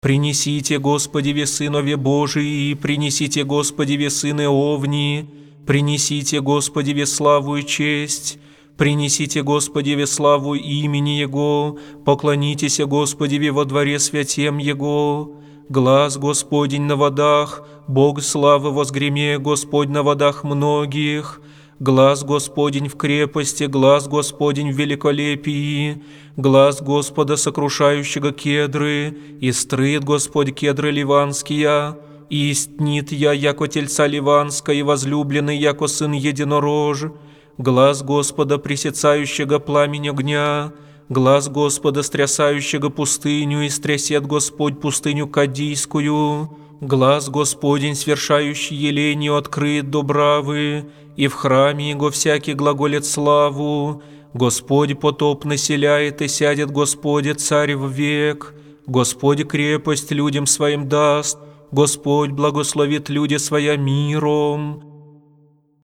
Принесите, Господи, Сынове Божии, принесите, Господи, Сыны Овни, принесите, Господи, славу и честь, принесите, Господи, славу имени Его, поклонитесь, Господи, во дворе святем Его. Глас Господень на водах, Бог славы возгреме, Господь на водах многих. Глас Господень в крепости, глас Господень в великолепии, глас Господа, сокрушающего кедры, и строит Господь кедры ливанские, и истнит я, яко тельца ливанская, и возлюбленный, яко сын единорож, глас Господа, пресецающего пламень огня, глас Господа, стрясающего пустыню, и стрясет Господь пустыню Кадийскую, глас Господень, свершающий еленью, открыт добравы, и в храме Его всякий глаголет славу. Господь потоп населяет, и сядет Господь царь в век. Господь крепость людям своим даст, Господь благословит люди своя миром.